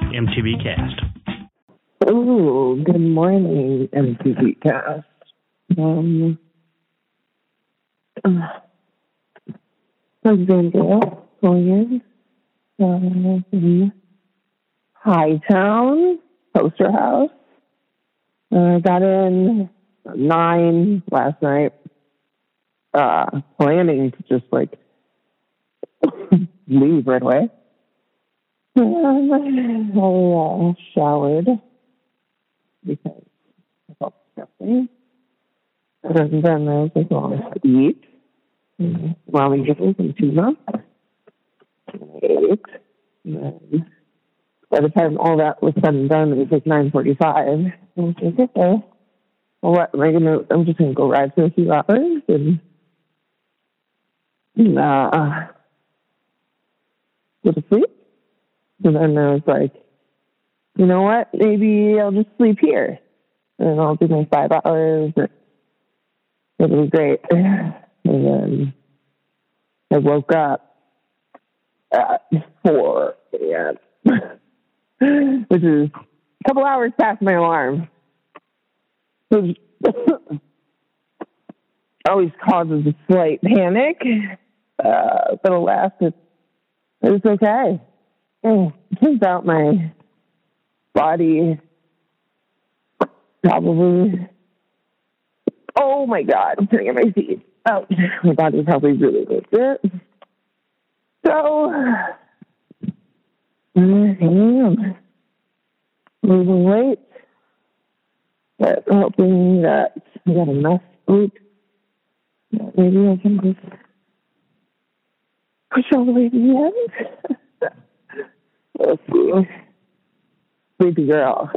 MTV Cast. Oh, good morning, MTV Cast. Alexandria Williams in Hightown, Poster House. Got in 9 last night, planning to just leave right away. I showered because I felt disgusting. And then I was wanted to eat. Ramen noodles and tuna. And I ate. And then by the time all that was said and done, it was 9:45. And I was like, okay. Well, what am I gonna? I'm just gonna go ride for a few hours and go to sleep. And then I was like, you know what? Maybe I'll just sleep here, and I'll do my 5 hours. It'll be great. And then I woke up at 4 a.m., which is a couple hours past my alarm. Which always causes a slight panic, but alas, it's okay. Turns out my body probably... Oh my God, I'm turning at my feet. Oh, my body probably really needs it. So, I am losing weight, but hoping that I got enough sleep that maybe I can just push all the way to the end. Let's see. Sleepy girl.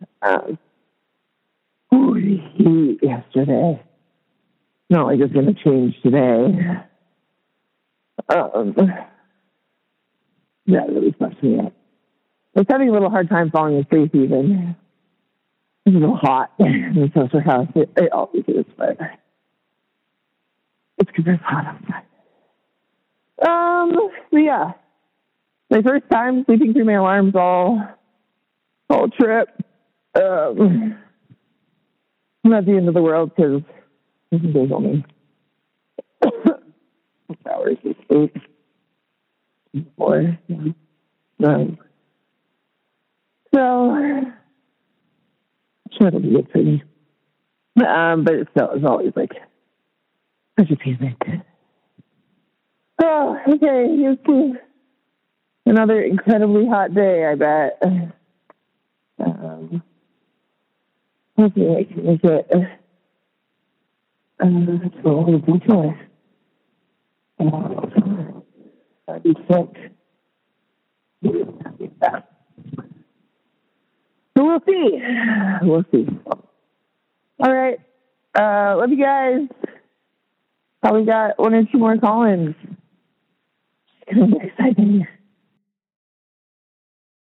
The heat yesterday. Not like it's going to change today. That really fucked me up. I was having a little hard time falling asleep even. It's a little hot in the Poster House. It always is, but it's because it's hot outside. But yeah. My first time sleeping through my alarms all trip. Not the end of the world because there's only 6 hours of sleep. 4, 9. So, I'm sure it'll be good for me. But it still is always such a panic. Oh, okay. Here's to another incredibly hot day, I bet. Hopefully I can make it to a little detour. I'd be sick. So we'll see. We'll see. All right. Love you guys. Probably got 1 or 2 more call-ins. It's going to be exciting.